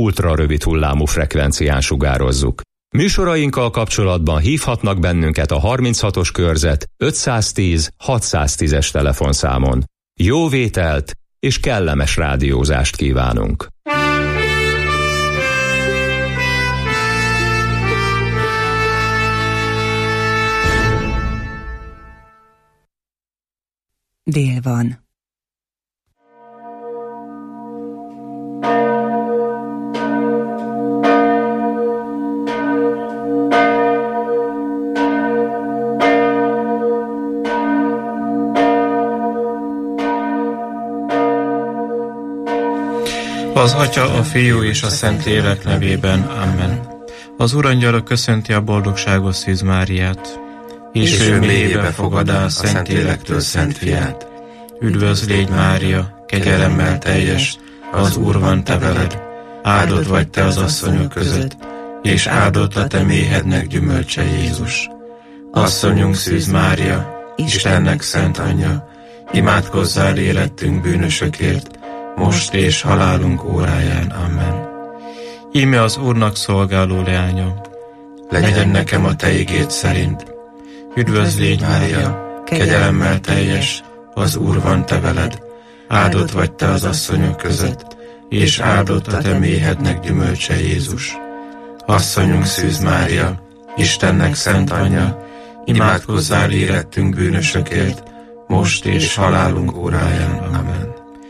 ultrarövid hullámú frekvencián sugározzuk. Műsorainkkal kapcsolatban hívhatnak bennünket a 36-os körzet 510 610-es telefonszámon. Jó vételt és kellemes rádiózást kívánunk! Dél van. Az Atya, a Fiú és a Szentlélek nevében. Amen. Az Urangyala köszönti a boldogságos Szűz Máriát, és ő mélyébe fogadá a Szentlélektől Szent Fiát. Üdvözl légy, Mária, kegyelemmel teljes, az Úr van te veled, áldott vagy te az asszonyok között, és áldott a te méhednek gyümölcse, Jézus. Asszonyunk Szűz Mária, Istennek szent anyja, imádkozzál érettünk bűnösökért, most és halálunk óráján. Amen. Íme az Úrnak szolgáló leánya, legyen nekem a te igéd szerint. Üdvözl légy, Mária, kegyelemmel teljes, az Úr van te veled, áldott vagy te az asszonyok között, és áldott a te méhednek gyümölcse, Jézus. Asszonyunk Szűz Mária, Istennek szent anyja, imádkozzál érettünk bűnösökért, most és halálunk óráján. Amen.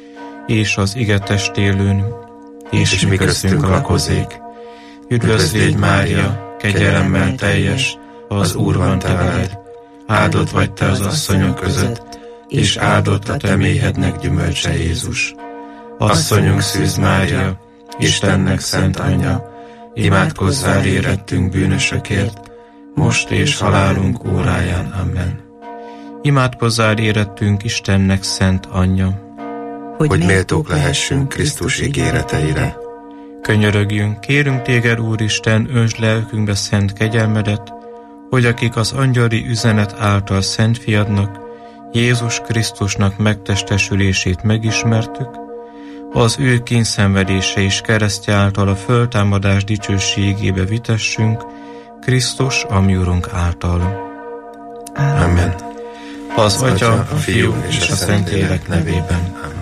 És az ige testélőn, és mi köztünk lakozék. Üdvözl légy, Mária, kegyelemmel teljes, az Úr van te veled, áldott vagy te az asszonyok között, és áldott a te méhednek gyümölcse, Jézus. Asszonyunk Szűz Mária, Istennek szent anyja, imádkozzál érettünk bűnösökért, most és halálunk óráján. Amen. Imádkozzál érettünk Istennek szent anyja, hogy méltók lehessünk Krisztus ígéreteire. Könyörögjünk, kérünk téged, Úristen, öntsd lelkünkbe szent kegyelmedet, hogy akik az angyali üzenet által Szent Fiadnak, Jézus Krisztusnak megtestesülését megismertük, az ő kínszenvedése és keresztje által a föltámadás dicsőségébe vitessünk, Krisztus, a mi Urunk által. Amen. Az Atya, a Fiú és a Szentlélek nevében. Amen.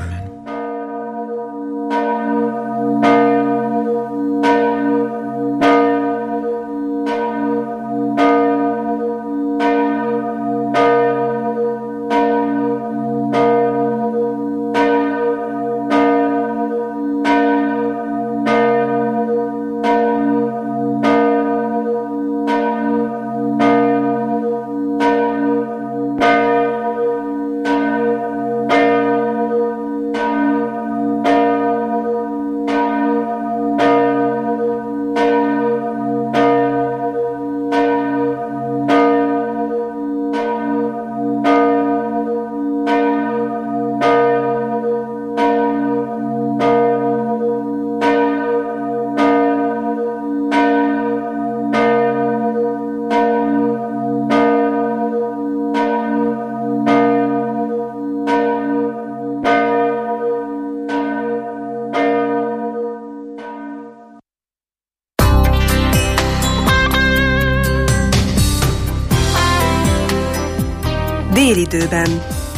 Délidőben.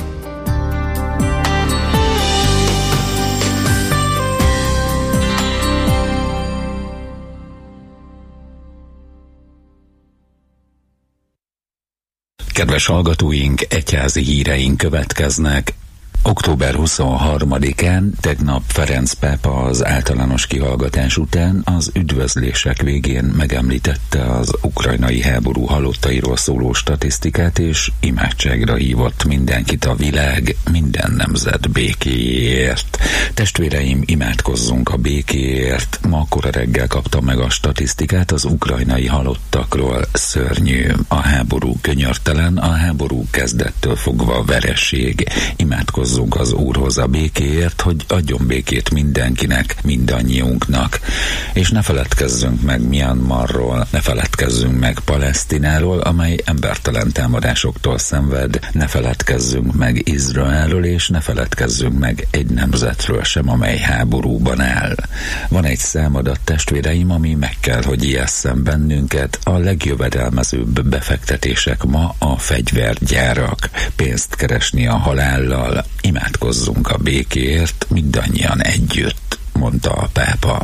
Kedves hallgatóink, egyházi híreink következnek. Október 23-án, tegnap Ferenc pápa az általános kihallgatás után az üdvözlések végén megemlítette az ukrajnai háború halottairól szóló statisztikát, és imádságra hívott mindenkit a világ, minden nemzet békéjéért. Testvéreim, imádkozzunk a békéért. Ma kora reggel kaptam meg a statisztikát az ukrajnai halottakról. Szörnyű. A háború könyörtelen, a háború kezdettől fogva vereség. Imádkozzunk az Úrhoz a békéért, hogy adjon békét mindenkinek, mindannyiunknak. És ne feledkezzünk meg Myanmarról, ne feledkezzünk meg Palesztináról, amely embertelen támadásoktól szenved, ne feledkezzünk meg Izraelről, és ne feledkezzünk meg egy nemzetről sem, amely háborúban áll. Van egy számadat, testvéreim, ami meg kell, hogy ijesszen bennünket. A legjövedelmezőbb befektetések ma a fegyvergyárak. Pénzt keresni a halállal, imádkozzunk a békéért mindannyian együtt, mondta a pápa.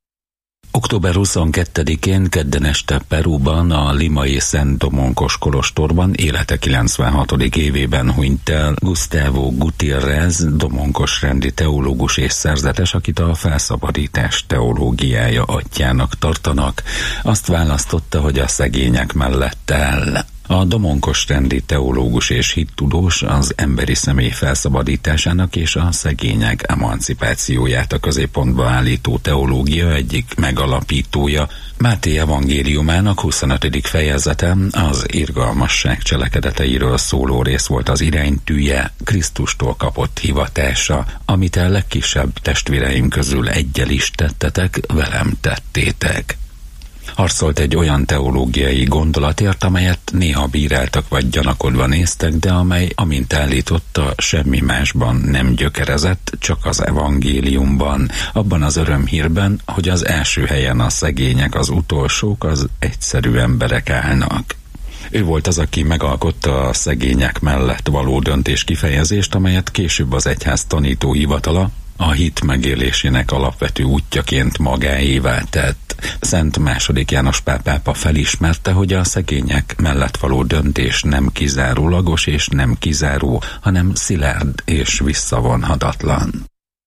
Október 22-én kedden este Perúban, a limai Szent Domonkos kolostorban élete 96. évében hunyt el Gustavo Gutiérrez, domonkos rendi teológus és szerzetes, akit a felszabadítás teológiája atyjának tartanak. Azt választotta, hogy a szegények mellett áll. A domonkos rendi teológus és hittudós az emberi személy felszabadításának és a szegények emancipációját a középpontba állító teológia egyik megalapítója. Máté evangéliumának 25. fejezete, az irgalmasság cselekedeteiről szóló rész volt az iránytűje, Krisztustól kapott hivatása, amit a legkisebb testvéreim közül eggyel is tettetek, velem tettétek. Harcolt egy olyan teológiai gondolatért, amelyet néha bíráltak vagy gyanakodva néztek, de amely, amint állította, semmi másban nem gyökerezett, csak az evangéliumban, abban az örömhírben, hogy az első helyen a szegények, az utolsók, az egyszerű emberek állnak. Ő volt az, aki megalkotta a szegények mellett való döntés kifejezést, amelyet később az egyház tanító hivatala a hit megélésének alapvető útjaként magáévá tett. Szent II. János Pál pápa felismerte, hogy a szegények mellett való döntés nem kizárólagos és nem kizáró, hanem szilárd és visszavonhatatlan.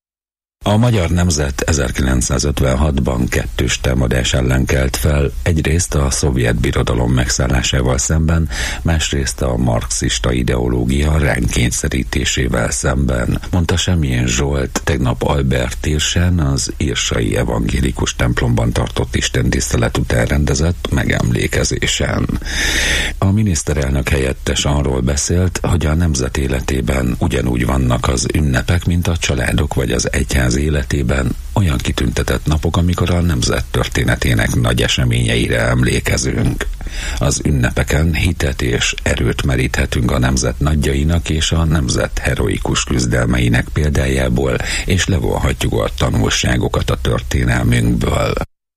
A magyar nemzet 1956-ban kettős támadás ellen kelt fel, egyrészt a szovjet birodalom megszállásával szemben, másrészt a marxista ideológia ránk kényszerítésével szemben, mondta Semjén Zsolt tegnap Albert térsen az írsai evangélikus templomban tartott istentisztelet után rendezett megemlékezésen. A miniszterelnök helyettes arról beszélt, hogy a nemzet életében ugyanúgy vannak az ünnepek, mint a családok vagy az egyház életében olyan kitüntetett napok, amikor a nemzet történetének nagy eseményeire emlékezünk. Az ünnepeken hitet és erőt meríthetünk a nemzet nagyjainak és a nemzet heroikus küzdelmeinek példájából, és levonhatjuk a tanulságokat a történelmünkből.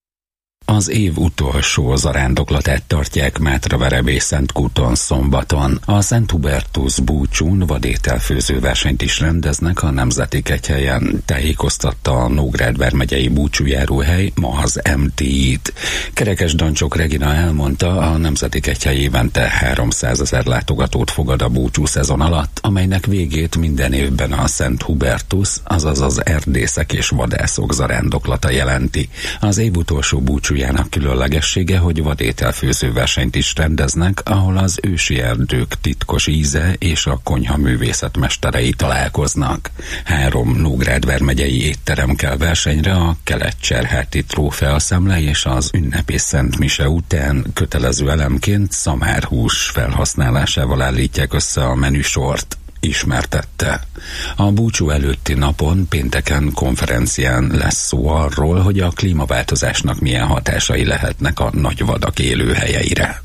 Az év utolsó zarándoklatát tartják Mátraverebé Szentkúton szombaton. A Szent Hubertus búcsún vadételfőző versenyt is rendeznek a Nemzeti Kegyhelyen, tájékoztatta a Nógrád vármegyei búcsújáróhely ma az MTI-t. Kerekes Dancsok Regina elmondta, a Nemzeti Kegyhely évente 300 000 látogatót fogad a búcsú szezon alatt, amelynek végét minden évben a Szent Hubertus, azaz az erdészek és vadászok zarándoklata jelenti. Az év utolsó búcsú különlegessége, hogy vadételfőző versenyt is rendeznek, ahol az ősi erdők titkos íze és a konyha művészetmesterei találkoznak. 3 Nógrád vármegyei étterem kell versenyre, a Kelet-Cserháti trófeaszemle és az ünnepi Szent Mise után kötelező elemként szamárhús felhasználásával állítják össze a menüsort, ismertette. A búcsú előtti napon, pénteken konferencián lesz szó arról, hogy a klímaváltozásnak milyen hatásai lehetnek a nagyvadak élőhelyeire.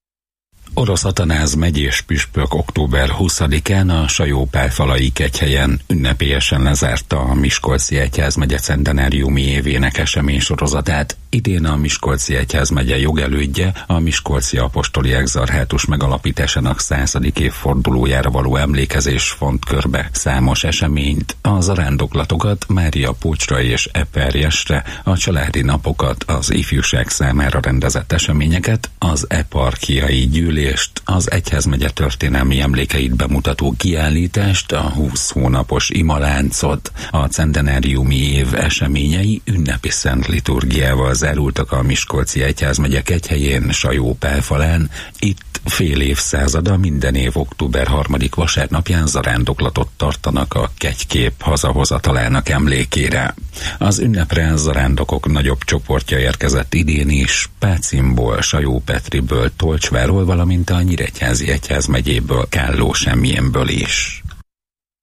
Orosz Atanáz megyés püspök október 20-án a Sajó-Pálfalai Kegyhelyen ünnepélyesen lezárta a Miskolci Egyházmegye centenáriumi évének eseménysorozatát. Idén a Miskolci Egyházmegye jogelődje a Miskolci Apostoli Exarchátus megalapításának 100. évfordulójára való emlékezés font körbe számos eseményt, a zarándoklatokat Mária Pócsra és Eperjesre, a családi napokat, az ifjúság számára rendezett eseményeket, az eparchiai gyűlést, az egyházmegye történelmi emlékeit bemutató kiállítást, a 20 hónapos imaláncot, a centenáriumi év eseményei ünnepi szent liturgiával zárultak a Miskolci Egyházmegye Kegyhelyén, Sajó-Pálfalán. Itt fél évszázada minden év október 3. vasárnapján zarándoklatot tartanak a kegykép hazahozatalának emlékére. Az ünnepre zarándokok nagyobb csoportja érkezett idén is, Pácinból, Sajó-Petriből, Tolcsvárról, valamint a Nyíregyházi Egyházmegyéből, Kálló-Semjénből is.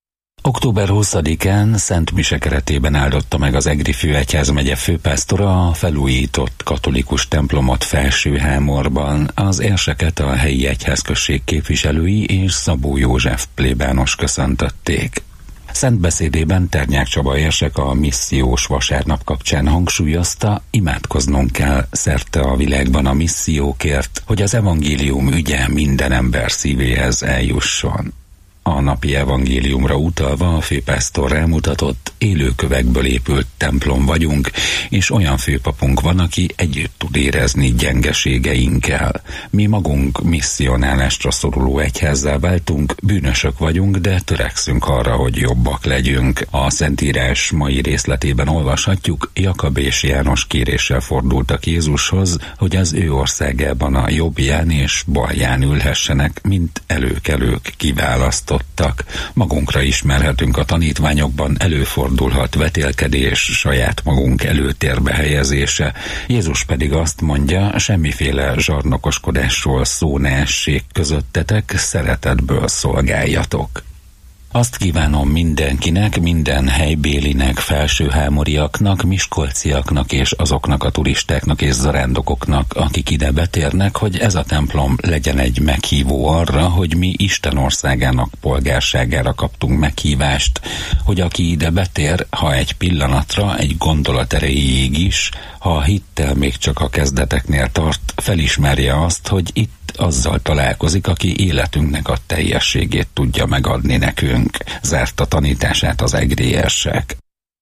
Október 20-án Szent Mise keretében áldotta meg az Egri főegyházmegye főpásztora a felújított katolikus templomot Felsőhámorban. Az érseket a helyi egyházközség képviselői és Szabó József plébános köszöntötték. Szent beszédében Ternyák Csaba érsek a missziós vasárnap kapcsán hangsúlyozta, imádkoznunk kell szerte a világban a missziókért, hogy az evangélium ügye minden ember szívéhez eljusson. A napi evangéliumra utalva a főpásztor rámutatott, élőkövekből épült templom vagyunk, és olyan főpapunk van, aki együtt tud érezni gyengeségeinkkel. Mi magunk misszionálásra szoruló egyházzá váltunk, bűnösök vagyunk, de törekszünk arra, hogy jobbak legyünk. A Szentírás mai részletében olvashatjuk, Jakab és János kéréssel fordultak Jézushoz, hogy az ő országában a jobbján és balján ülhessenek, mint előkelők kiválasztott. Magunkra ismerhetünk a tanítványokban, előfordulhat vetélkedés, saját magunk előtérbe helyezése. Jézus pedig azt mondja, semmiféle zsarnokoskodásról szó ne essék közöttetek, szeretetből szolgáljatok. Azt kívánom mindenkinek, minden helybélinek, felsőhámoriaknak, miskolciaknak és azoknak a turistáknak és zarándokoknak, akik ide betérnek, hogy ez a templom legyen egy meghívó arra, hogy mi Isten országának polgárságára kaptunk meghívást, hogy aki ide betér, ha egy pillanatra, egy gondolat erejéig is, ha a hittel még csak a kezdeteknél tart, felismerje azt, hogy itt azzal találkozik, aki életünknek a teljességét tudja megadni nekünk. Zárta tanítását az egri érsek.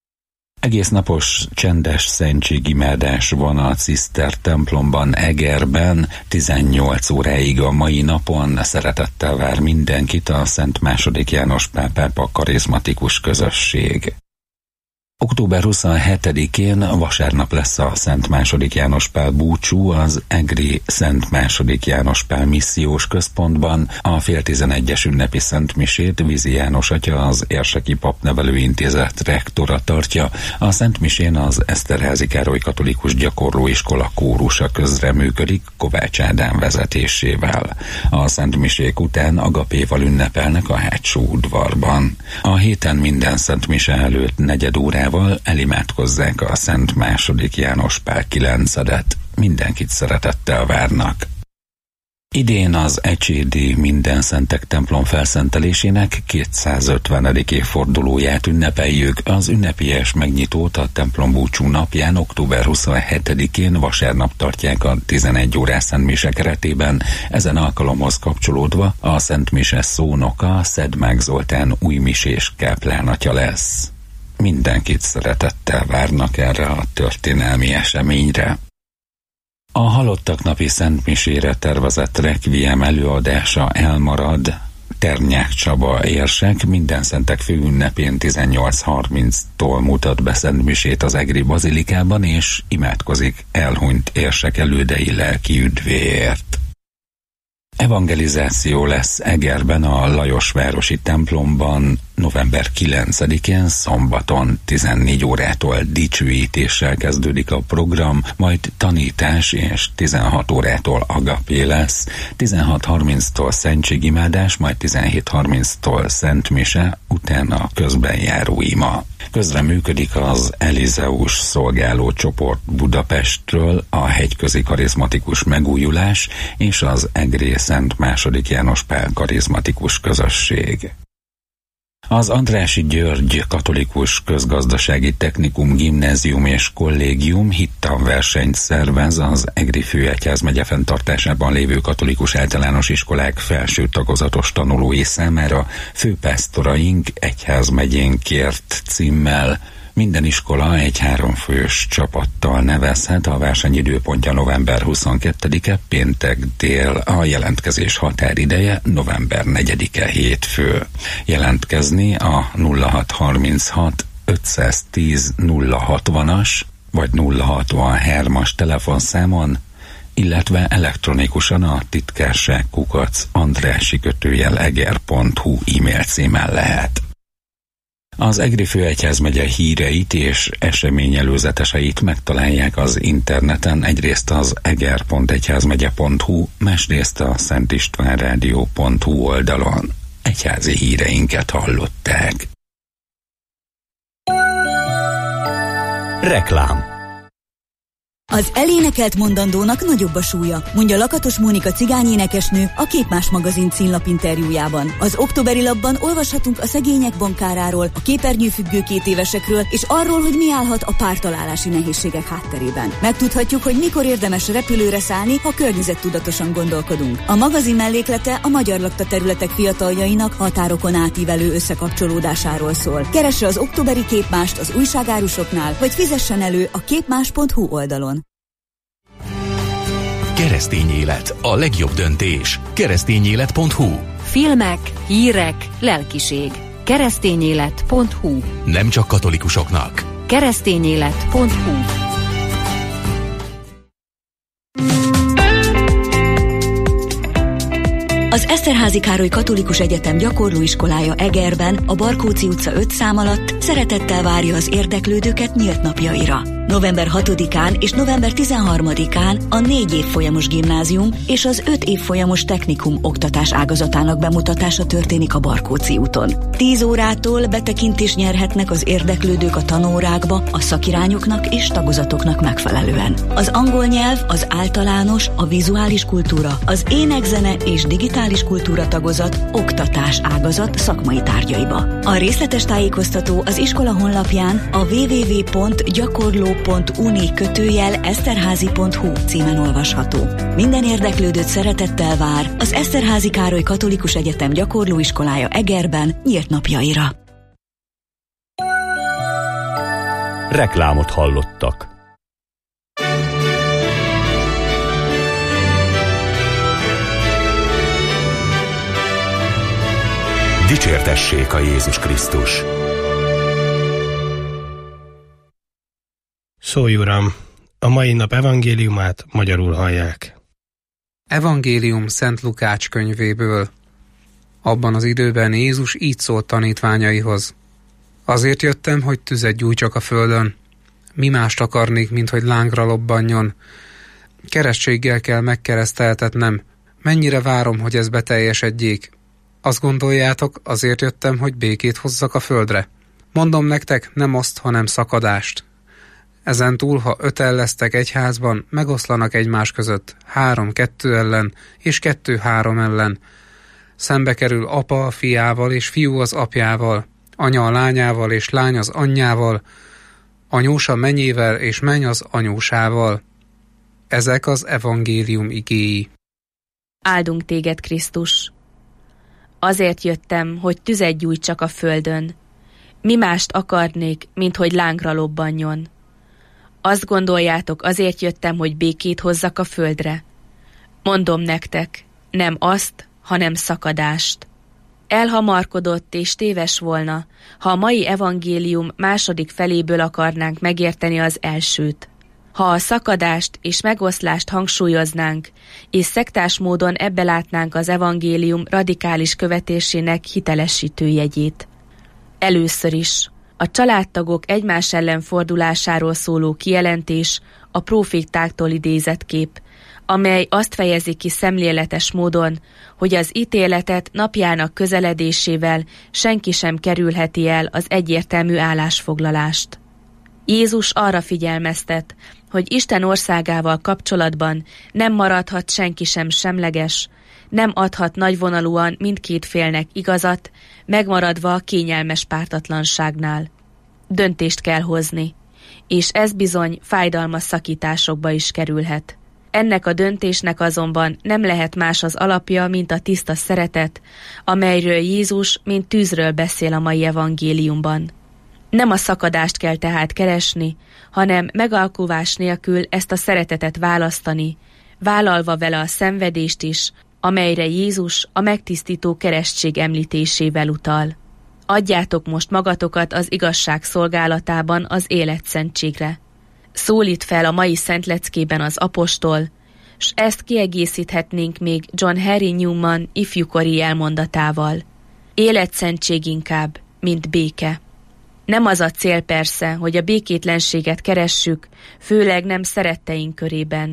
Egész napos csendes szentségimádás van a Ciszter templomban Egerben, 18 óráig a mai napon. Szeretettel vár mindenkit a Szent II. János Pál pápa karizmatikus közösség. Október 27-én vasárnap lesz a Szent II. János Pál búcsú az Egri Szent II. János Pál missziós központban. A fél 11-es ünnepi szentmisét Vizi János atya, az Érseki Papnevelőintézet rektora tartja. A szentmisén az Eszterházy Károly Katolikus Gyakorlóiskola kórusa közreműködik Kovács Ádám vezetésével. A szentmisék után agapéval ünnepelnek a hátsó udvarban. A héten minden szentmise előtt negyed órával elimádkozzák a Szent II. János Pál 9-et. Mindenkit szeretettel várnak. Idén az ecsédi Mindenszentek templom felszentelésének 250. évfordulóját ünnepeljük. Az ünnepélyes megnyitót a templom búcsú napján, október 27-én vasárnap tartják a 11 órás szentmise keretében. Ezen alkalomhoz kapcsolódva a szentmise szónoka Szedmák Zoltán újmisés káplánatja lesz. Mindenkit szeretettel várnak erre a történelmi eseményre. A halottak napi szentmisére tervezett rekviem előadása elmarad. Ternyák Csaba érsek Mindenszentek főünnepén 18:30-tól mutat be szentmisét az Egri bazilikában, és imádkozik elhunyt érsek elődei lelki üdvéért. Evangelizáció lesz Egerben a Lajosvárosi templomban november 9-én szombaton 14 órától dicsőítéssel kezdődik a program, majd tanítás, és 16 órától agapé lesz, 16:30-tól szentségimádás, majd 17:30-tól szentmise, utána közbenjáró ima. Közreműködik az Elizeus szolgáló csoport Budapestről, a Hegyközi Karizmatikus Megújulás és az Egri Szent II. János Pál karizmatikus közösség. Az Andrássy György Katolikus Közgazdasági Technikum Gimnázium és Kollégium hittanversenyt szervez az Egri főegyházmegye fenntartásában lévő katolikus általános iskolák felső tagozatos tanulói számára Főpásztoraink egyházmegyénkért címmel. Minden iskola egy 3 fős csapattal nevezhet, a verseny időpontja november 22-e péntek dél, a jelentkezés határideje november 4-e hétfő. Jelentkezni a 0636 510 060-as vagy 063-as telefonszámon, illetve elektronikusan a titkárság@andrássy-eger.hu e-mail címen lehet. Az Egri főegyházmegye híreit és eseményelőzeteseit megtalálják az interneten, egyrészt az eger.egyházmegye.hu, másrészt a szentistvánradio.hu oldalon. Egyházi híreinket hallották. Reklám. Az elénekelt mondandónak nagyobb a súlya, mondja Lakatos Mónika cigányénekesnő a Képmás magazin címlapinterjújában. Az októberi lapban olvashatunk a szegények bankáráról, a képernyőfüggő 2 évesekről, és arról, hogy mi állhat a pártalálási nehézségek hátterében. Megtudhatjuk, hogy mikor érdemes repülőre szállni, ha környezettudatosan gondolkodunk. A magazin melléklete a magyar lakta területek fiataljainak határokon átívelő összekapcsolódásáról szól. Keresse az októberi Képmást az újságárusoknál, vagy fizessen elő a képmás.hu oldalon. Keresztény élet, a legjobb döntés. Keresztényélet.hu. Filmek, hírek, lelkiség. Keresztényélet.hu. Nem csak katolikusoknak. Keresztényélet.hu. Az Eszterházy Károly Katolikus Egyetem gyakorlóiskolája Egerben, a Barkóczi utca 5 szám alatt szeretettel várja az érdeklődőket nyílt napjaira. November 6-án és november 13-án a 4 évfolyamos gimnázium és az 5 évfolyamos technikum oktatás ágazatának bemutatása történik a Barkóczi úton. 10 órától betekintést nyerhetnek az érdeklődők a tanórákba a szakirányoknak és tagozatoknak megfelelően. Az angol nyelv, az általános, a vizuális kultúra, az ének-zene és digitális kultúra tagozat oktatás ágazat szakmai tárgyaiba. A részletes tájékoztató az iskola honlapján a www.gyakorló.uni/eszterházy.hu címen olvasható. Minden érdeklődőt szeretettel vár az Eszterházy Károly Katolikus Egyetem gyakorlóiskolája Egerben nyílt napjaira. Reklámot hallottak. Dicsértessék a Jézus Krisztus! Szólj, Uram! A mai nap evangéliumát magyarul hallják. Evangélium Szent Lukács könyvéből. Abban az időben Jézus így szólt tanítványaihoz. Azért jöttem, hogy tüzet gyújtsak a földön. Mi mást akarnék, mint hogy lángra lobbanjon. Keresztséggel kell megkereszteltetnem. Mennyire várom, hogy ez beteljesedjék. Azt gondoljátok, azért jöttem, hogy békét hozzak a földre? Mondom nektek, nem oszt, hanem szakadást. Ezentúl, ha 5 lesztek egy házban, megoszlanak egymás között, 3-2 ellen, és 2-3 ellen. Szembe kerül apa a fiával, és fiú az apjával, anya a lányával, és lány az anyjával, anyós a menyével, és menny az anyósával. Ezek az evangélium igéi. Áldunk téged, Krisztus! Azért jöttem, hogy tüzet gyújtsak a földön. Mi mást akarnék, mint hogy lángra lobbanjon. Azt gondoljátok, azért jöttem, hogy békét hozzak a földre? Mondom nektek, nem azt, hanem szakadást. Elhamarkodott és téves volna, ha a mai evangélium második feléből akarnánk megérteni az elsőt. Ha a szakadást és megoszlást hangsúlyoznánk, és szektás módon ebbe látnánk az evangélium radikális követésének hitelesítő jegyét. Először is, a családtagok egymás ellen fordulásáról szóló kijelentés a prófétáktól idézett kép, amely azt fejezi ki szemléletes módon, hogy az ítéletet napjának közeledésével senki sem kerülheti el az egyértelmű állásfoglalást. Jézus arra figyelmeztet, hogy Isten országával kapcsolatban nem maradhat senki sem semleges, nem adhat nagyvonalúan mindkét félnek igazat, megmaradva a kényelmes pártatlanságnál. Döntést kell hozni, és ez bizony fájdalmas szakításokba is kerülhet. Ennek a döntésnek azonban nem lehet más az alapja, mint a tiszta szeretet, amelyről Jézus mint tűzről beszél a mai evangéliumban. Nem a szakadást kell tehát keresni, hanem megalkuvás nélkül ezt a szeretetet választani, vállalva vele a szenvedést is, amelyre Jézus a megtisztító keresztség említésével utal. Adjátok most magatokat az igazság szolgálatában az életszentségre. Szólít fel a mai szentleckében az apostol, s ezt kiegészíthetnénk még John Henry Newman ifjúkori elmondatával. Életszentség inkább, mint béke. Nem az a cél persze, hogy a békétlenséget keressük, főleg nem szeretteink körében.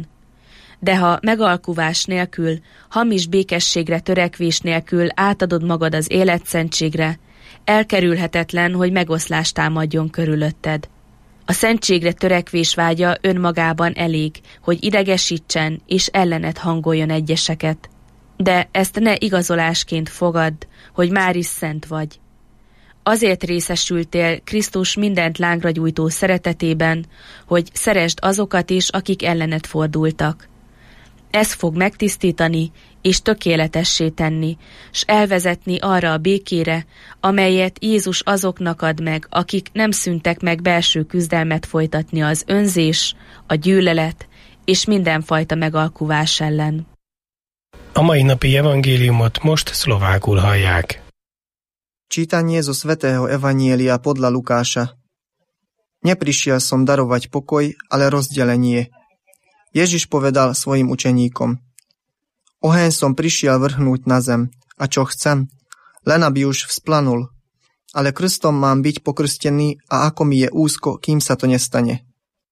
De ha megalkuvás nélkül, hamis békességre törekvés nélkül átadod magad az életszentségre, elkerülhetetlen, hogy megoszlást támadjon körülötted. A szentségre törekvés vágya önmagában elég, hogy idegesítsen és ellenet hangoljon egyeseket. De ezt ne igazolásként fogadd, hogy már is szent vagy. Azért részesültél Krisztus mindent lángra gyújtó szeretetében, hogy szeresd azokat is, akik ellened fordultak. Ez fog megtisztítani és tökéletessé tenni, s elvezetni arra a békére, amelyet Jézus azoknak ad meg, akik nem szüntek meg belső küzdelmet folytatni az önzés, a gyűlölet és mindenfajta megalkuvás ellen. A mai napi evangéliumot most szlovákul hallják. Čítanie zo svätého Evanielia podľa Lukáša. Neprišiel som darovať pokoj, ale rozdelenie. Ježiš povedal svojim učeníkom: Oheň som prišiel vrhnúť na zem, a čo chcem? Len aby už vzplanul. Ale krstom mám byť pokrstený a ako mi je úzko, kým sa to nestane.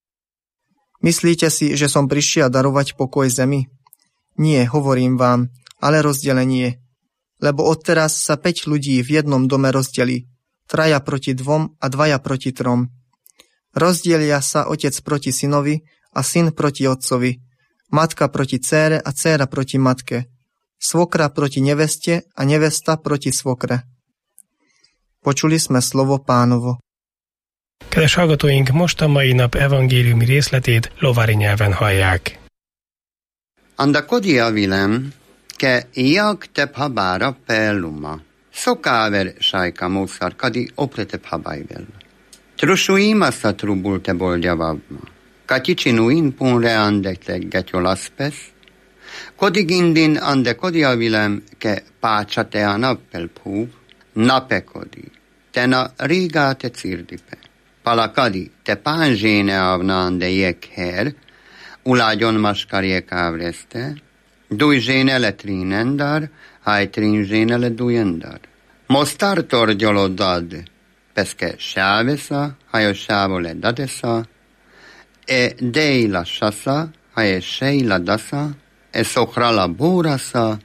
Myslíte si, že som prišiel darovať pokoj zemi? Nie, hovorím vám, ale rozdelenie. Lebo odteraz sa 5 ľudí v jednom dome rozdelí, 3 proti 2 a 2 proti 3. Rozdielia sa otec proti synovi a syn proti otcovi, matka proti dcére a dcéra proti matke, svokra proti neveste a nevesta proti svokre. Počuli sme slovo Pánovo. Kedves hallgatóink, most a mai nap evangéliumi részletét lovári nyelven hallják. Andakodi avilem, ke jak te phabára pelluma. Szokáver sajka mószar kadi oprete phabájvel. Trusuim azt a trubul te boldjavabma. Katicsinuin punre andekleg getyolaspes. Kodigindin ande kodi avilem, ke pácsa te a nappel púv. Nape kodi. Tena rigate cirdipe. Palakadi te pánzséne avna ande jekher. Ulágyon maskarjek ávreste. Dujzséne le trinendar, haj trinzséne le dujendar. Mostar torgyolodad, peske sávesza, hajo sávo le dadesza, dej la sasa, haje sej la dasa, szokra la bórasza,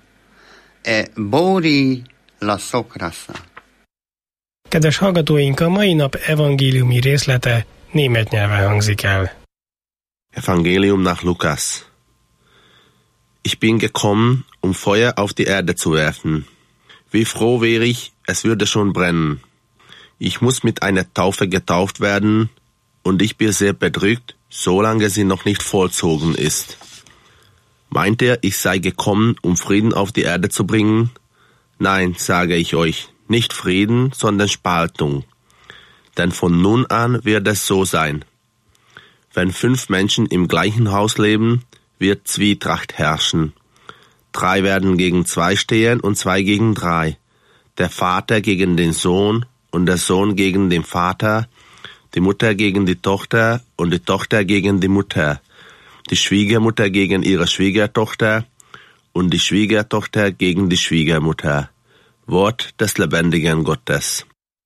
bóri la szokrasza. Kedves hallgatóink, a mai nap evangéliumi részlete német nyelven hangzik el. Evangelium nach Lukas. Ich bin gekommen, um Feuer auf die Erde zu werfen. Wie froh wäre ich, es würde schon brennen. Ich muss mit einer Taufe getauft werden, und ich bin sehr bedrückt, solange sie noch nicht vollzogen ist. Meint ihr, ich sei gekommen, um Frieden auf die Erde zu bringen? Nein, sage ich euch, nicht Frieden, sondern Spaltung. Denn von nun an wird es so sein. Wenn 5 Menschen im gleichen Haus leben, wird Zwietracht herrschen. 3 werden gegen 2 stehen und 2 gegen 3. Der Vater gegen den Sohn und der Sohn gegen den Vater, die Mutter gegen die Tochter und die Tochter gegen die Mutter, die Schwiegermutter gegen ihre Schwiegertochter und die Schwiegertochter gegen die Schwiegermutter. Wort des lebendigen Gottes.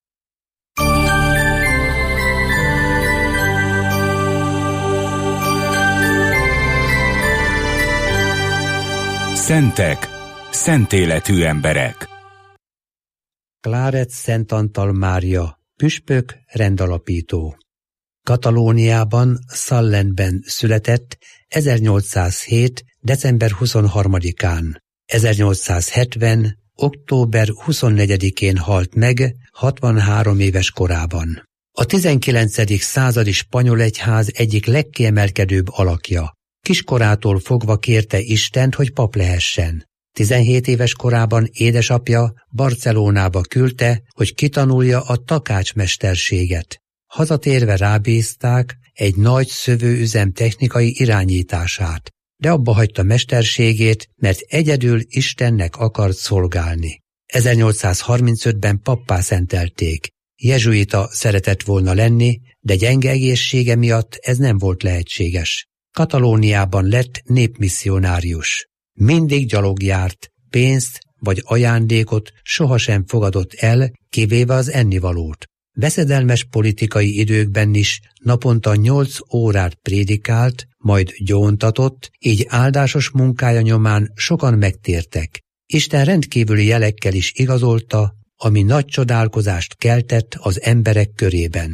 Szentek, szent életű emberek. Claret Szent Antal Mária, püspök, rendalapító. Katalóniában, Sallenben született 1807. december 23-án. 1870. október 24-én halt meg 63 éves korában. A 19. századi spanyol egyház egyik legkiemelkedőbb alakja. Kiskorától fogva kérte Istent, hogy pap lehessen. 17 éves korában édesapja Barcelonába küldte, hogy kitanulja a takácsmesterséget. Hazatérve rábízták egy nagy szövőüzem technikai irányítását, de abba hagyta mesterségét, mert egyedül Istennek akart szolgálni. 1835-ben pappá szentelték. Jezsuita szeretett volna lenni, de gyenge egészsége miatt ez nem volt lehetséges. Katalóniában lett népmisszionárius. Mindig gyalog járt, pénzt vagy ajándékot sohasem fogadott el, kivéve az ennivalót. Veszedelmes politikai időkben is naponta 8 órát prédikált, majd gyóntatott, így áldásos munkája nyomán sokan megtértek. Isten rendkívüli jelekkel is igazolta, ami nagy csodálkozást keltett az emberek körében.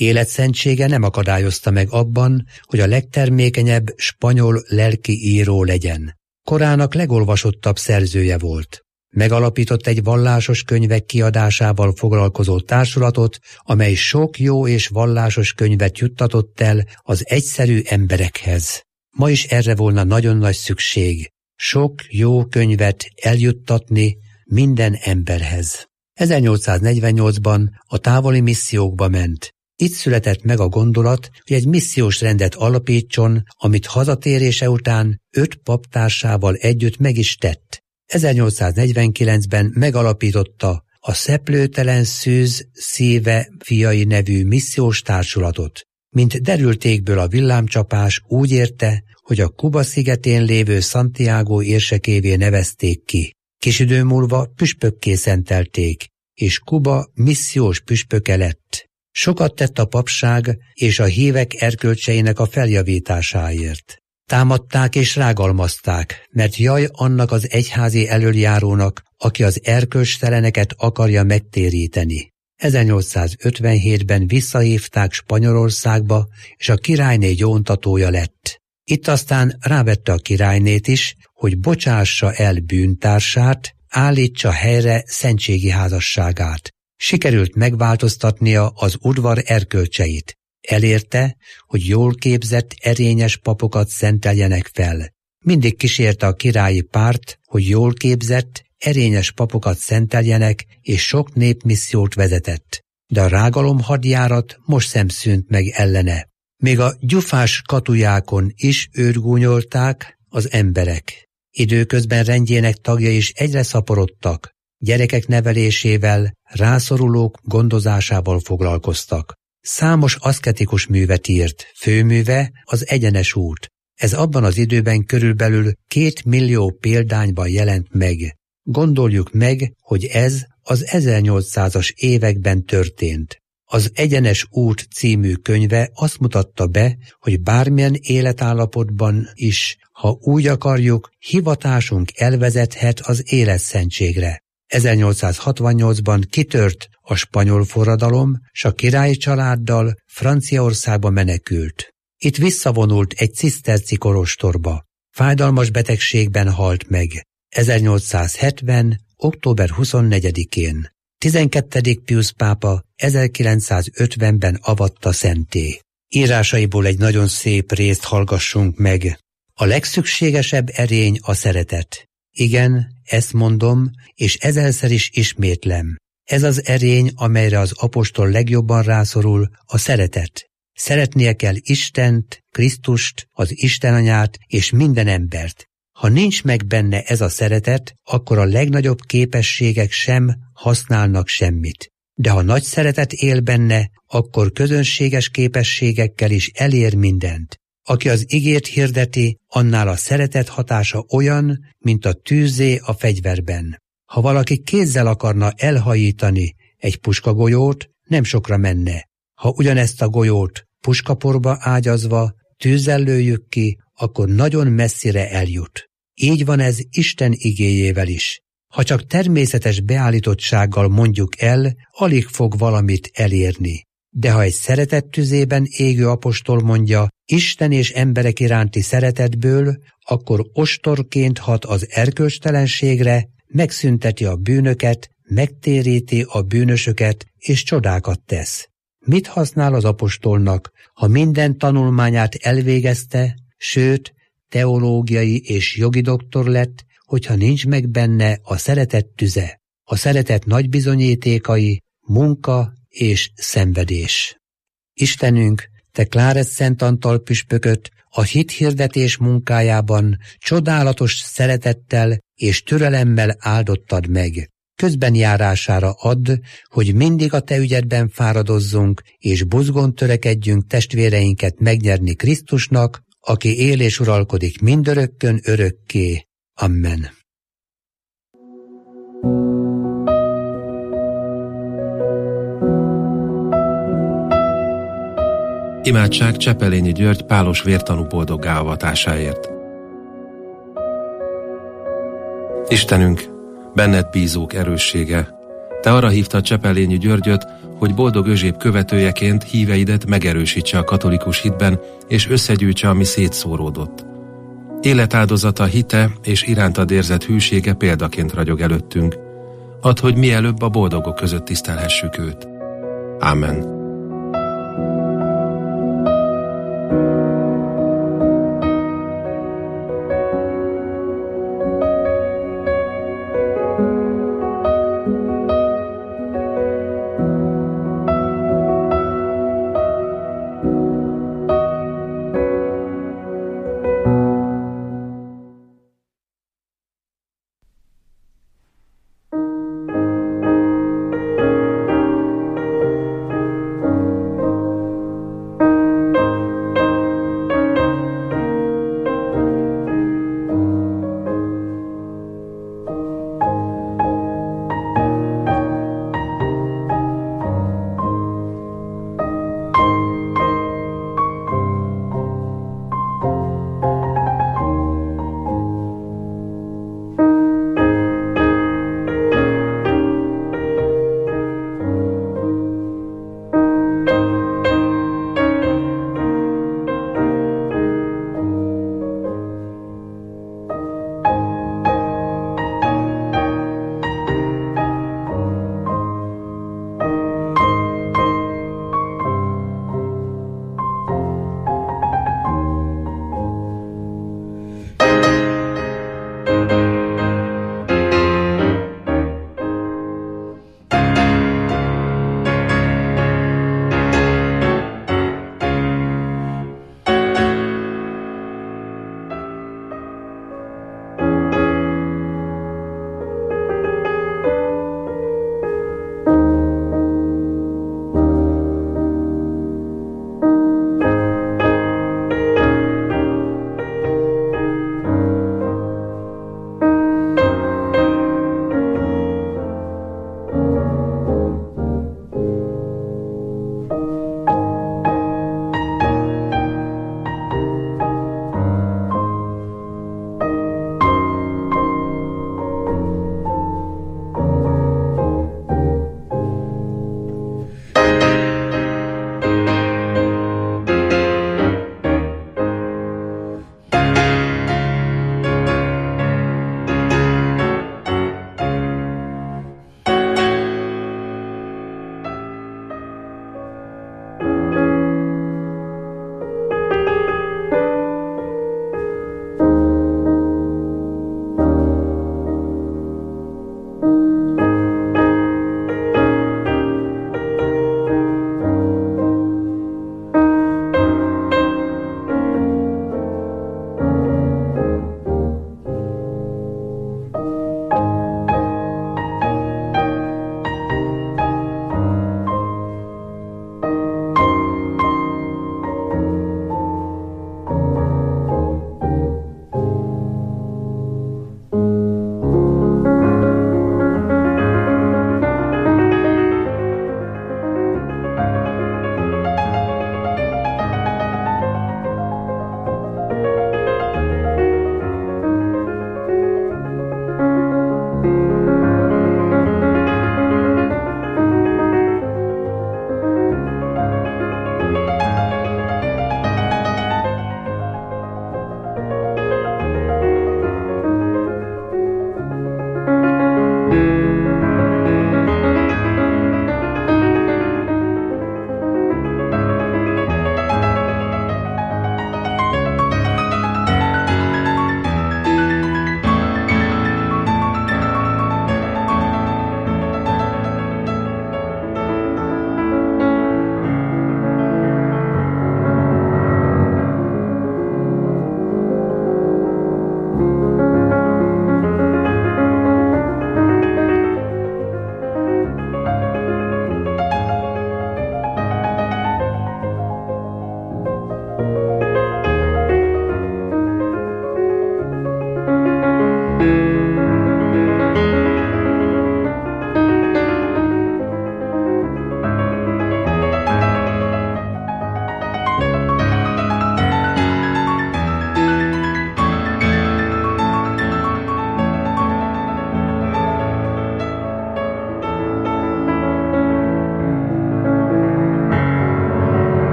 Életszentsége nem akadályozta meg abban, hogy a legtermékenyebb spanyol lelki író legyen. Korának legolvasottabb szerzője volt. Megalapított egy vallásos könyvek kiadásával foglalkozó társulatot, amely sok jó és vallásos könyvet juttatott el az egyszerű emberekhez. Ma is erre volna nagyon nagy szükség. Sok jó könyvet eljuttatni minden emberhez. 1848-ban a távoli missziókba ment. Itt született meg a gondolat, hogy egy missziós rendet alapítson, amit hazatérése után 5 paptársával együtt meg is tett. 1849-ben megalapította a Szeplőtelen Szűz Szíve fiai nevű missziós társulatot. Mint derültékből a villámcsapás, úgy érte, hogy a Kuba szigetén lévő Santiago érsekévé nevezték ki. Kis idő múlva püspökké szentelték, és Kuba missziós püspöke lett. Sokat tett a papság és a hívek erkölcseinek a feljavításáért. Támadták és rágalmazták, mert jaj annak az egyházi elöljárónak, aki az erkölcsteleneket akarja megtéríteni. 1857-ben visszahívták Spanyolországba, és a királyné gyóntatója lett. Itt aztán rávette a királynét is, hogy bocsássa el bűntársát, állítsa helyre szentségi házasságát. Sikerült megváltoztatnia az udvar erkölcseit. Elérte, hogy jól képzett, erényes papokat szenteljenek fel. Mindig kísérte a királyi párt, hogy jól képzett, erényes papokat szenteljenek, és sok népmissziót vezetett. De a rágalom hadjárat most sem szűnt meg ellene. Még a gyufás katujákon is őt gúnyolták az emberek. Időközben rendjének tagjai is egyre szaporodtak. Gyerekek nevelésével, rászorulók gondozásával foglalkoztak. Számos aszketikus művet írt, főműve az Egyenes út. Ez abban az időben körülbelül 2 millió példányban jelent meg. Gondoljuk meg, hogy ez az 1800-as években történt. Az Egyenes út című könyve azt mutatta be, hogy bármilyen életállapotban is, ha úgy akarjuk, hivatásunk elvezethet az életszentségre. 1868-ban kitört a spanyol forradalom, s a királyi családdal Franciaországba menekült. Itt visszavonult egy ciszterci kolostorba. Fájdalmas betegségben halt meg. 1870. október 24-én. 12. Pius pápa 1950-ben avatta szentté. Írásaiból egy nagyon szép részt hallgassunk meg. A legszükségesebb erény a szeretet. Igen, ezt mondom, és ezerszer is ismétlem. Ez az erény, amelyre az apostol legjobban rászorul, a szeretet. Szeretnie kell Istent, Krisztust, az Istenanyát és minden embert. Ha nincs meg benne ez a szeretet, akkor a legnagyobb képességek sem használnak semmit. De ha nagy szeretet él benne, akkor közönséges képességekkel is elér mindent. Aki az igét hirdeti, annál a szeretet hatása olyan, mint a tűzé a fegyverben. Ha valaki kézzel akarna elhajítani egy puskagolyót, nem sokra menne. Ha ugyanezt a golyót puskaporba ágyazva tűzzel lőjük ki, akkor nagyon messzire eljut. Így van ez Isten igéjével is. Ha csak természetes beállítottsággal mondjuk el, alig fog valamit elérni. De ha egy szeretet tüzében égő apostol mondja, Isten és emberek iránti szeretetből, akkor ostorként hat az erkölcstelenségre, megszünteti a bűnöket, megtéríti a bűnösöket, és csodákat tesz. Mit használ az apostolnak, ha minden tanulmányát elvégezte, sőt, teológiai és jogi doktor lett, hogyha nincs meg benne a szeretet tüze, a szeretet nagy bizonyítékai, munka és szenvedés. Istenünk, te Claret Szent Antal püspököt a hithirdetés munkájában csodálatos szeretettel és türelemmel áldottad meg. Közbenjárására add, hogy mindig a te ügyedben fáradozzunk, és buzgón törekedjünk testvéreinket megnyerni Krisztusnak, aki él és uralkodik mindörökkön örökké. Amen. Imádság Csepelényi György pálos vértanú boldoggá avatásáért. Istenünk, benned bízók erőssége, Te arra hívtad Csepelényi Györgyöt, hogy Boldog Özséb követőjeként híveidet megerősítse a katolikus hitben, és összegyűjtse, ami szétszóródott. Életáldozata, hite és irántad érzett hűsége példaként ragyog előttünk. Add, hogy mielőbb a boldogok között tisztelhessük őt. Ámen.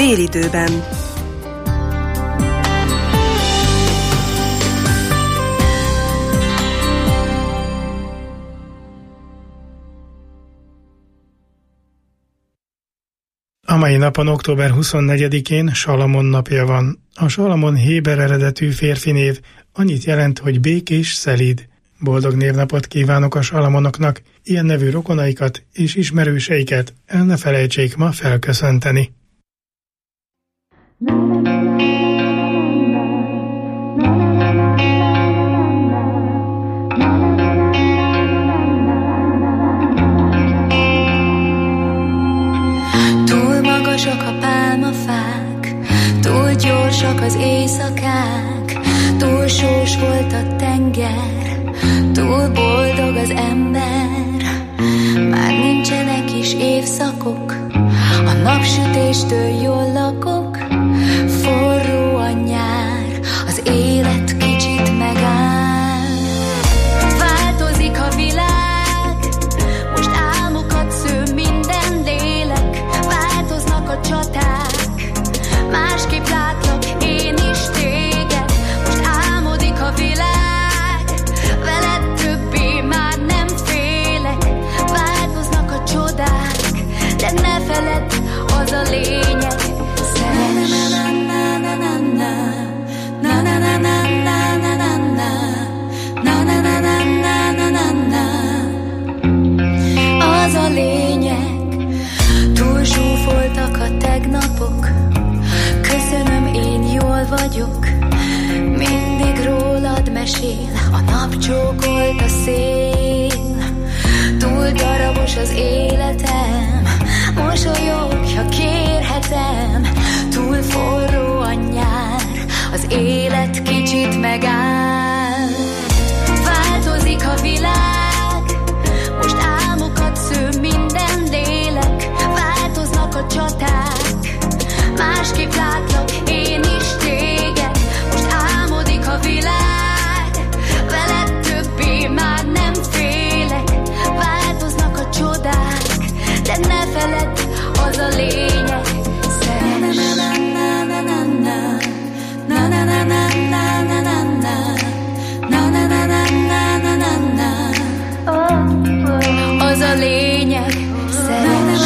Télidőben. A mai napon, október 24-én Salamon napja van. A Salamon héber eredetű férfi név annyit jelent, hogy békés, szelíd. Boldog névnapot kívánok a Salamonoknak, ilyen nevű rokonaikat és ismerőseiket el ne felejtsék ma felköszönteni. Túl magasak a pálmafák, túl gyorsak az éjszakák, túl sós volt a tenger, túl boldog az ember. Már nincsenek is évszakok, a napsütéstől jól lakok. Forró a nyár, az élet kicsit megáll. Változik a világ, most álmokat sző minden lélek. Változnak a csaták, másképp látlak én is téged. Most álmodik a világ, veled többé már nem félek. Változnak a csodák, de ne feledd, az a lényeg. Az a lényeg. Túl zsúfoltak a tegnapok, köszönöm, én jól vagyok. Mindig rólad mesél, a nap csókolt a szél. Túl darabos az életem, mosolyogj, ha kérhetem. Túl forró a nyár, az élet kicsit megáll. Változik a világ, most álmokat sző minden lélek. Változnak a csaták, másképp látlak én is téged. Most álmodik a világ, veled többé már nem félek. Változnak a csodák, de ne feledd, az a lényeg. Az a lényeg, szeress.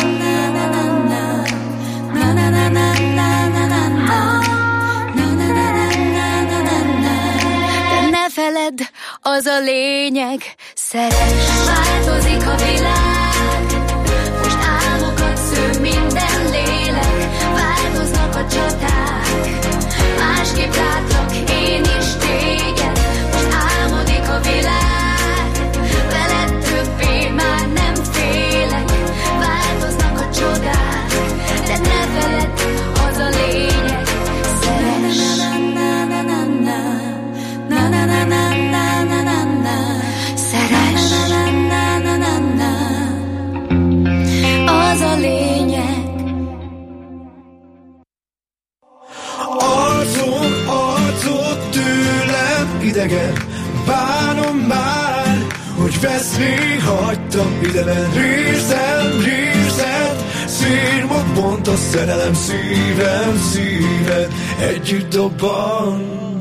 De ne feledd, az a lényeg, szeress. Változik a világ, most álmokat sző minden lélek. Változnak a csaták, másképp látlak én is téged. Most álmodik a világ, veled többé már nem félek. Változnak a csodák, de ne feledd, az a lényeg. Szeress. Szeress. Az a lényeg. Arcod tőlem idegen, bánom már, hogy veszni hagytam ideben. Rérzed, szírmot bont a szerelem, szíved együtt dobban.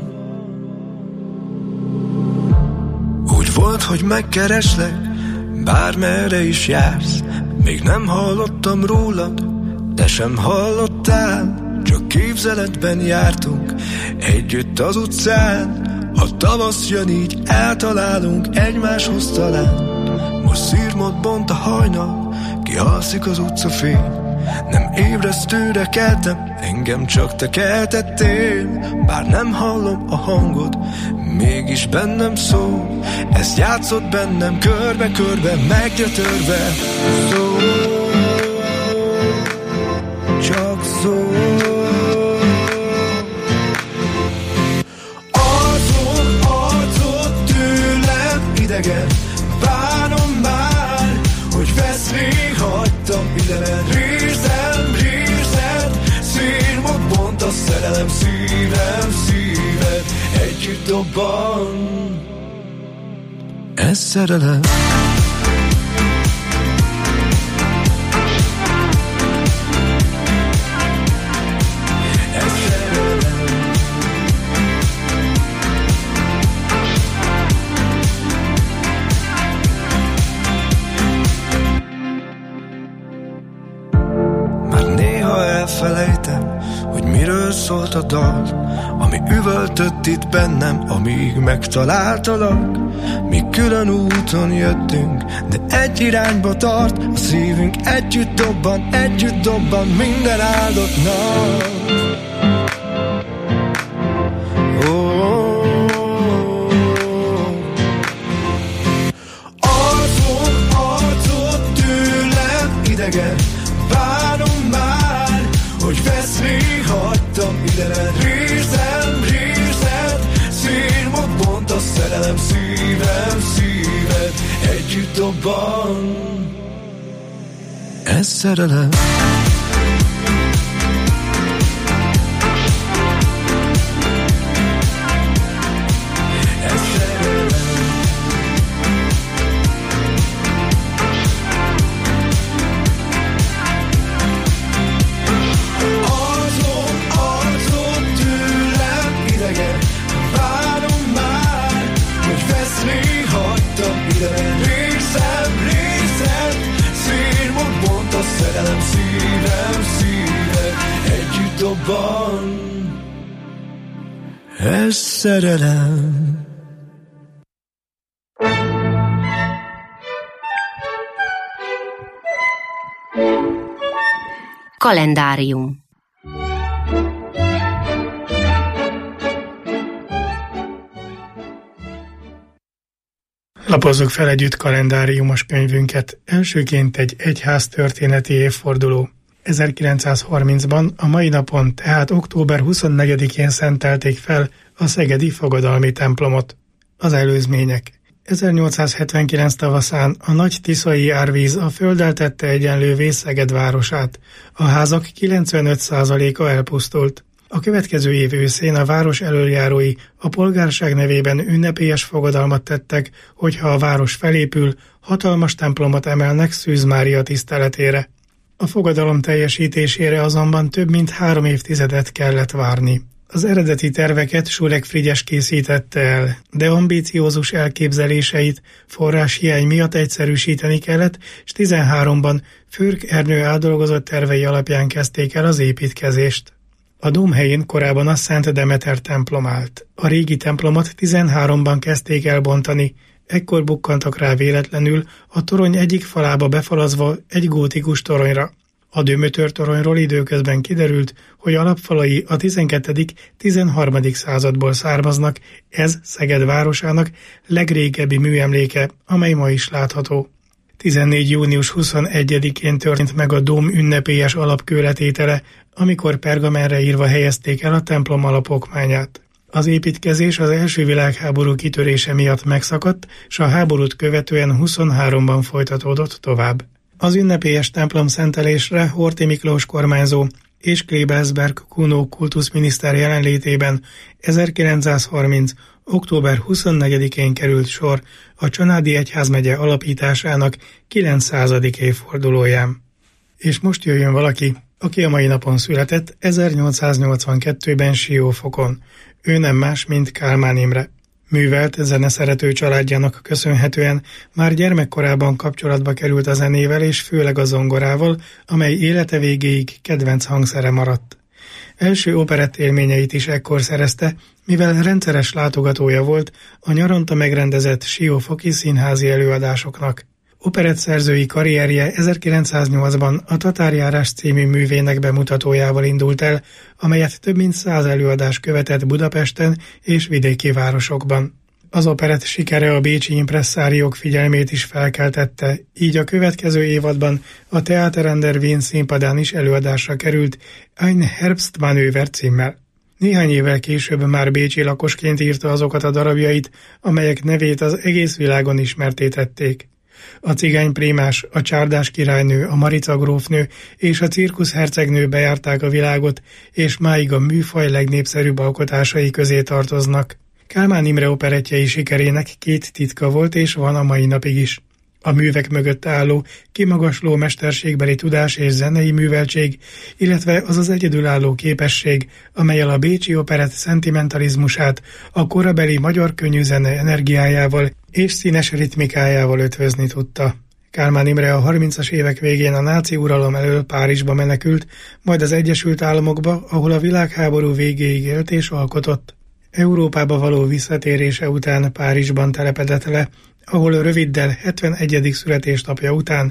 Úgy volt, hogy megkereslek, bármerre is jársz. Még nem hallottam rólad, te sem hallottál. Csak képzeletben jártunk együtt az utcán. A tavasz jön, így eltalálunk egymáshoz talán. Most szírmot bont a hajnal, kihalszik az utcafény. Nem ébresztőre keltem, engem csak te keltettél. Bár nem hallom a hangod, mégis bennem szól. Ezt játszott bennem körbe-körbe, meggyötörve. Szól, csak szól. Arcod tőlem idegen, bánom már, hogy veszni hagytam idegen. Rérzed, szírmot bont a szerelem, szíved együtt dobban. Ez szerelem. a dal, ami üvöltött itt bennem, amíg megtaláltalak. Mi külön úton jöttünk, de egy irányba tart a szívünk, együtt dobban minden áldott nap. Arcod tőlem idegen, várom már, hogy veszni hagytam idelen. Rérzed, színmod pont a szerelem, szíved együtt dobban. Ez szerelem. Ez szerelem. Kalendárium. Lapozzuk fel együtt kalendáriumos könyvünket. Elsőként egy egyház történeti évforduló. 1930-ban a mai napon, tehát október 24-én szentelték fel a szegedi fogadalmi templomot. Az előzmények. 1879 tavaszán a nagy tiszai árvíz a földdel tette egyenlővé Szeged városát. A házak 95%-a elpusztult. A következő év őszén a város elöljárói a polgárság nevében ünnepélyes fogadalmat tettek, hogyha a város felépül, hatalmas templomot emelnek Szűz Mária tiszteletére. A fogadalom teljesítésére azonban több mint 3 évtizedet kellett várni. Az eredeti terveket Schulek Frigyes készítette el, de ambíciózus elképzeléseit forráshiány miatt egyszerűsíteni kellett, és 13-ban Fürk Ernő átdolgozott tervei alapján kezdték el az építkezést. A dóm helyén korábban a Szent Demeter templom állt. A régi templomot 13-ban kezdték elbontani, ekkor bukkantak rá véletlenül a torony egyik falába befalazva egy gótikus toronyra. A Dömötör toronyról időközben kiderült, hogy alapfalai a 12.-13. századból származnak, ez Szeged városának legrégebbi műemléke, amely ma is látható. 14. június 21-én történt meg a dóm ünnepélyes alapkőletétele, amikor pergamenre írva helyezték el a templom alapokmányát. Az építkezés az első világháború kitörése miatt megszakadt, s a háborút követően 23-ban folytatódott tovább. Az ünnepélyes templom szentelésre Horthy Miklós kormányzó és Klebelsberg Kuno kultuszminiszter jelenlétében 1930. október 24-én került sor a Csanádi Egyházmegye alapításának 900. évfordulóján. És most jöjjön valaki, aki a mai napon született 1882-ben Siófokon. Ő nem más, mint Kálmán Imre. Művelt, zeneszerető családjának köszönhetően már gyermekkorában kapcsolatba került a zenével és főleg a zongorával, amely élete végéig kedvenc hangszere maradt. Első operett élményeit is ekkor szerezte, mivel rendszeres látogatója volt a nyaranta megrendezett siófoki színházi előadásoknak. Operett szerzői karrierje 1908-ban a Tatárjárás című művének bemutatójával indult el, amelyet több mint 100 előadás követett Budapesten és vidéki városokban. Az operett sikere a bécsi impresszáriók figyelmét is felkeltette, így a következő évadban a Theater an der Wien színpadán is előadásra került Ein Herbstmanöver címmel. Néhány évvel később már bécsi lakosként írta azokat a darabjait, amelyek nevét az egész világon ismertté tették. A cigányprímás, a csárdás királynő, a Marica grófnő és a cirkusz hercegnő bejárták a világot, és máig a műfaj legnépszerűbb alkotásai közé tartoznak. Kálmán Imre operettjei sikerének 2 titka volt és van a mai napig is. A művek mögött álló, kimagasló mesterségbeli tudás és zenei műveltség, illetve az az egyedülálló képesség, amellyel a bécsi operett szentimentalizmusát a korabeli magyar könnyűzene energiájával és színes ritmikájával ötvözni tudta. Kálmán Imre a 30-as évek végén a náci uralom elől Párizsba menekült, majd az Egyesült Államokba, ahol a világháború végéig élt és alkotott. Európába való visszatérése után Párizsban telepedett le, ahol röviddel 71. születésnapja után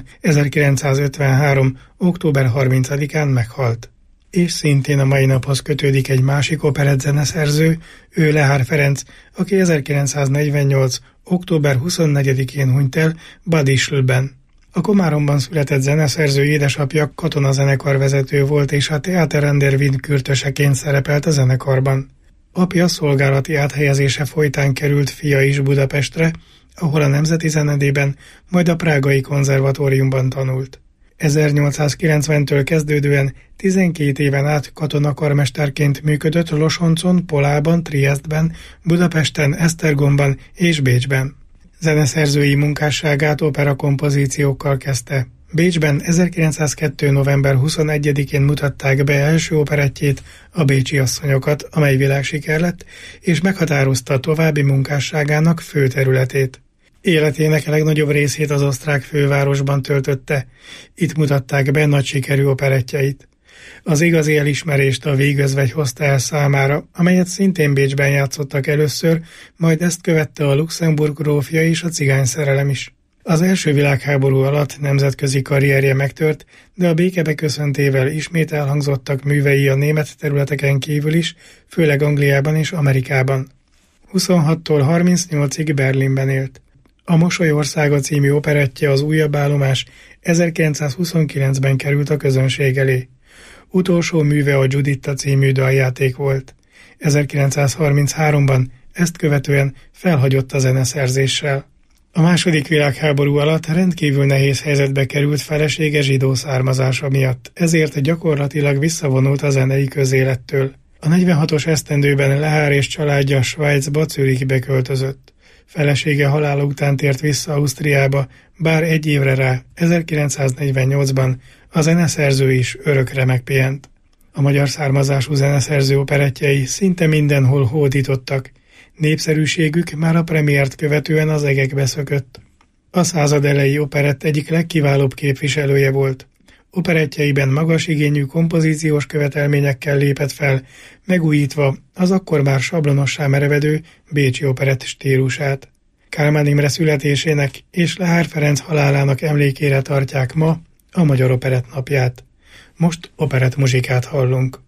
1953. október 30-án meghalt. És szintén a mai naphoz kötődik egy másik operett zeneszerző, ő Lehár Ferenc, aki 1948. október 24-én hunyt el Bad Ischlben. A Komáromban született zeneszerző édesapja katonazenekarvezető volt, és a Theater der Wind kürtöseként szerepelt a zenekarban. Apja szolgálati áthelyezése folytán került fia is Budapestre, ahol a Nemzeti Zenedében, majd a Prágai Konzervatóriumban tanult. 1890-től kezdődően 12 éven át katonakarmesterként működött Losoncon, Polában, Triesztben, Budapesten, Esztergomban és Bécsben. Zeneszerzői munkásságát operakompozíciókkal kezdte. Bécsben 1902. november 21-én mutatták be első operettjét, a Bécsi asszonyokat, amely világsiker lett, és meghatározta további munkásságának fő területét. Életének legnagyobb részét az osztrák fővárosban töltötte. Itt mutatták be nagy sikerű operettjeit. Az igazi elismerést a Végözvegy hozta el számára, amelyet szintén Bécsben játszottak először, majd ezt követte a Luxemburg grófja és a cigányszerelem is. Az első világháború alatt nemzetközi karrierje megtört, de a békebeköszöntével ismét elhangzottak művei a német területeken kívül is, főleg Angliában és Amerikában. 26-tól 38-ig Berlinben élt. A Mosoly országa című operettje, az újabb állomás 1929-ben került a közönség elé. Utolsó műve a Giuditta című daljáték volt. 1933-ban ezt követően felhagyott a zeneszerzéssel. A második világháború alatt rendkívül nehéz helyzetbe került felesége zsidó származása miatt, ezért gyakorlatilag visszavonult a zenei közélettől. A 46-os esztendőben Lehár és családja Svájcba, Zürichbe költözött. Felesége halála után tért vissza Ausztriába, bár egy évre rá, 1948-ban a zeneszerző is örökre megpihent. A magyar származású zeneszerző operettjei szinte mindenhol hódítottak. Népszerűségük már a premiért követően az egekbe szökött. A század elejé operett egyik legkiválóbb képviselője volt. Operettjeiben magas igényű kompozíciós követelményekkel lépett fel, megújítva az akkor már sablonossá merevedő bécsi operett stílusát. Kálmán Imre születésének és Lehár Ferenc halálának emlékére tartják ma a Magyar Operett napját. Most operett muzsikát hallunk.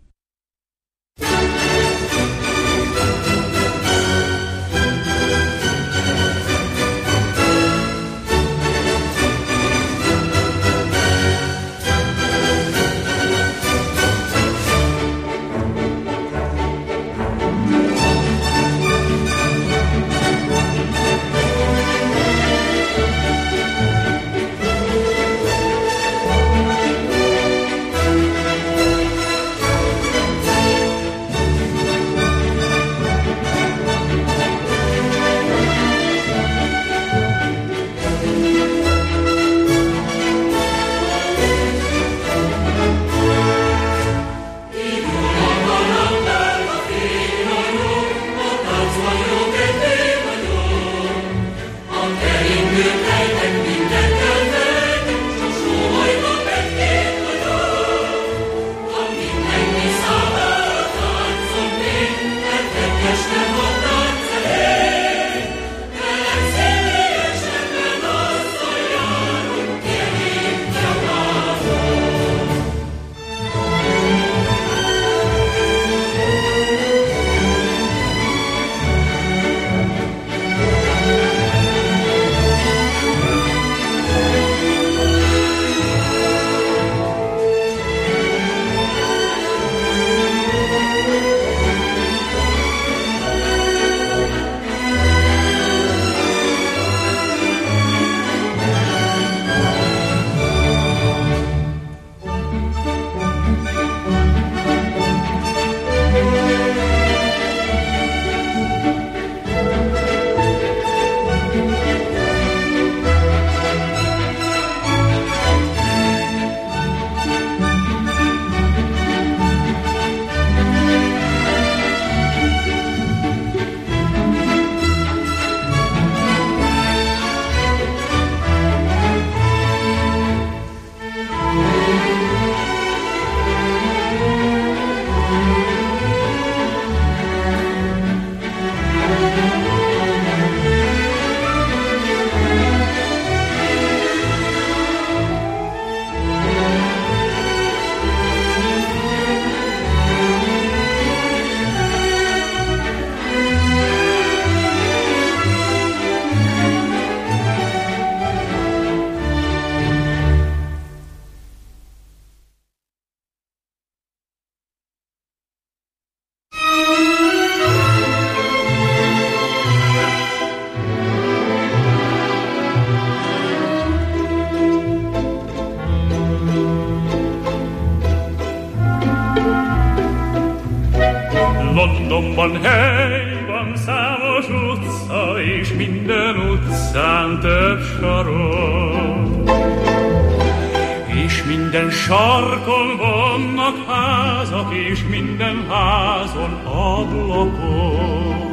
Templomban hely van, számos utca, és minden utcán több sarok. És minden sarkon vannak házak, és minden házon ablakok.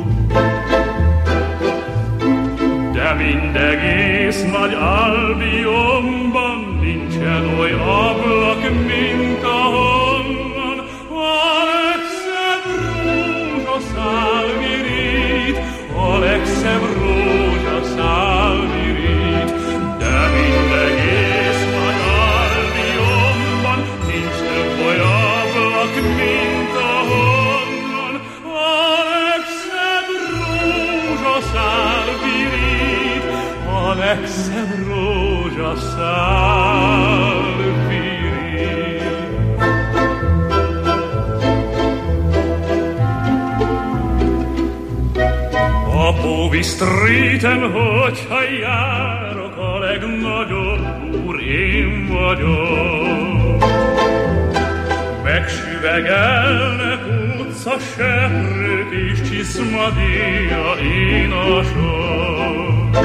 De mindegész nagy Albionban nincsen oly ablak, mint ahonnan a legszebb rózsaszál virít, a legszebb rózsaszál virít. De mindegész nagy Albionban nincs több oly ablak, mint ahonnan a legszebb rózsaszál virít, a legszebb rózsaszál virít. A Póvi Streeten, hogyha járok, a legnagyobb úr én vagyok. Megsüvegelnek utcaseprők és csiszmadíja énasok.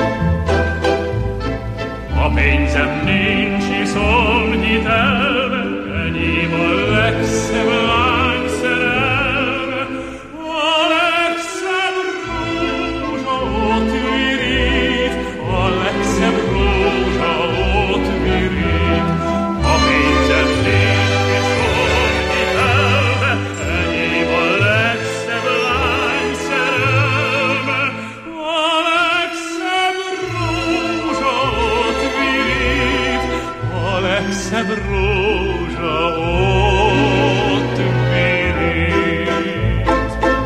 A pénzem nincs, iszom hitelve, enyém a legszebb lány szerelme. A legszebb rózsa ott virít, a legszebb rózsa ott virít. A pénzem nincs, iszom hitelve, enyém a legszebb lány szerelme. A legszebb rózsa ott virít, a legszebb rózsa ott virít.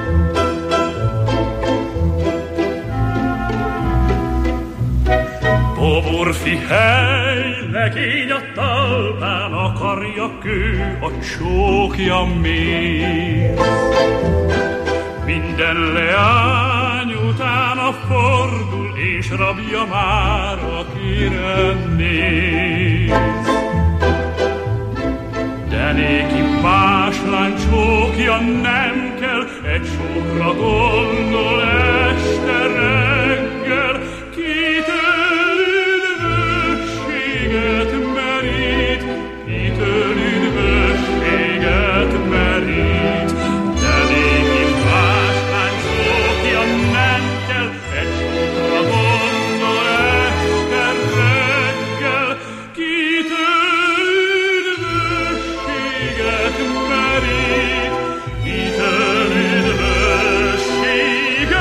Poborfi hely, legény a talpán, akarja kő, a csókja méz. Minden leány utána fordul, és rabja már, akire néz. De néki más lány csókja nem kell, egy csókra gondol este reggel, kitől üdvösséget merít, kitől üdvösséget merít. De néki más lány csókja nem kell, egy csókra gondol este reggel, kitől üdvösséget merít, kitől üdvösséget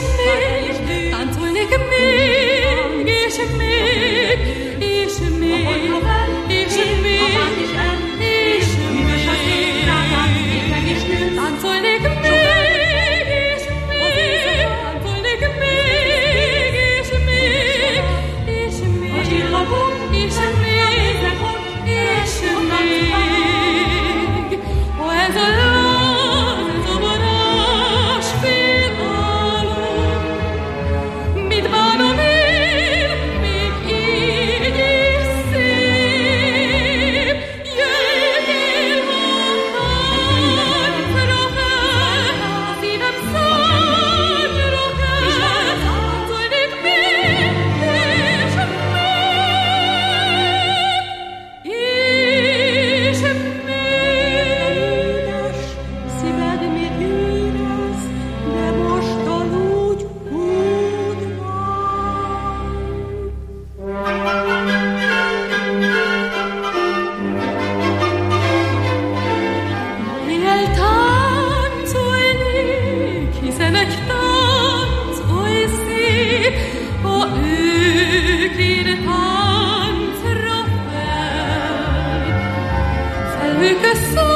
még, és még, és még. Lucas